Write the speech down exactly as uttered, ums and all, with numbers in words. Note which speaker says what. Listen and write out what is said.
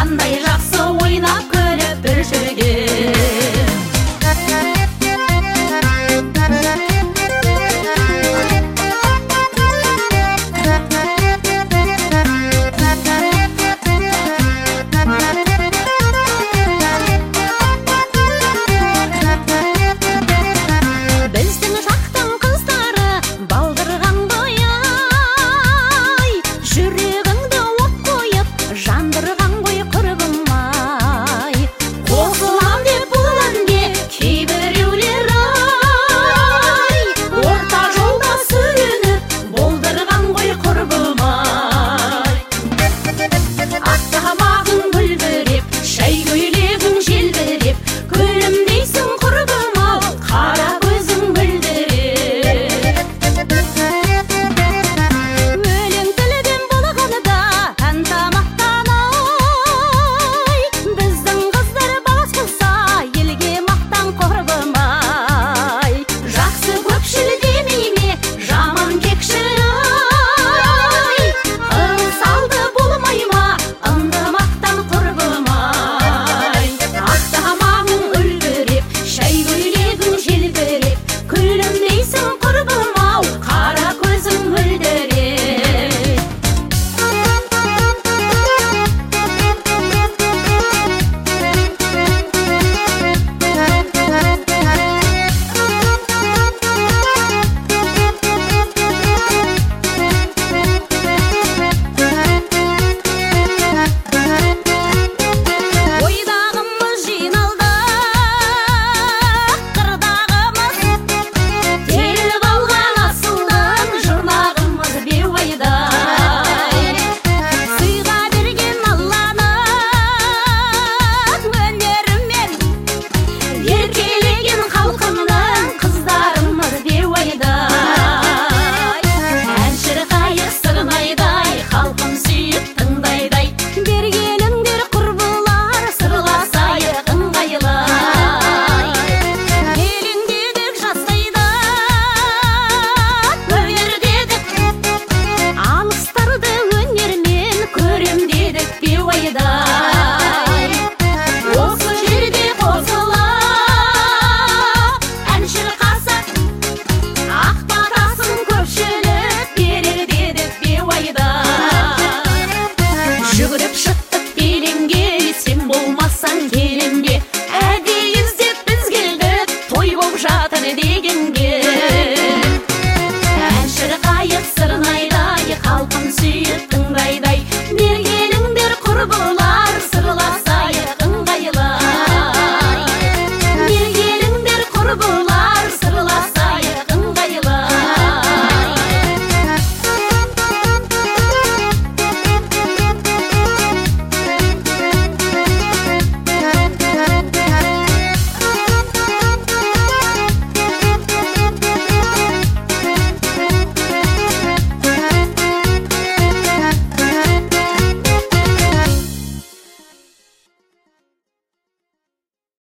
Speaker 1: қандай жақсы ойнап күліп бір жүрген.
Speaker 2: Біздің жақтың қыздары балдырғандай ай, жүрегіңді от қойып жандырған ғой құрбым-ай.
Speaker 1: Қосылам деп бұл әнге кейбіреулер ай, орта жолда сүрініп болдырған ғой құрбым-ай. Ақ тамағың бүлдіреп, шай көйлегің желбіреп, күлімдейсің құрбым-ау, қара көзің бүлдіреп.
Speaker 2: Өлең тілден болғанда ән тамақтан ай, біздің қыздар бас қылса елге мақтан құрбым-ай.
Speaker 1: Жақсы көпшіл демей ме, жаман кекшіл ай, ырыс алды болмай ма, ындымақтан құрбым-ай. Ақ тамағың үлбіреп, шай көйлегің желбіреп, күлімдейсің құрбым-ау, қара көзің мөлдіреп.
Speaker 2: Ойдағымыз жиналды, қырдағымыз
Speaker 1: Келіп алған асылдың жұрнағымыз беуайдай.
Speaker 2: сыйға берген Алланың өнерімен
Speaker 1: Еркелеген халқымның қыздарымыз беуайдай. Әнші қайық сырнайдай, халқым сүйіп тыңдайдай.
Speaker 2: бергеліңдер құрбылар
Speaker 1: Сырласайық ыңғайлай.
Speaker 2: елеңдедік жастайда
Speaker 1: Өнер дедік,
Speaker 2: алыстарды өнермен
Speaker 1: көрем дедік беуайдай. Осы жерде қосыла әнші қасық, ақ батасын көпшілік берер дедік беуайдай. Жүгіріп шықтық белеңге, сен болмасаң келемге, әдейі іздеп біз келдік той боп жатыр дегенге. Әнші қайық сырнайдай, халқым сүйіп тыңдайдай, бергеліңдер құрбылар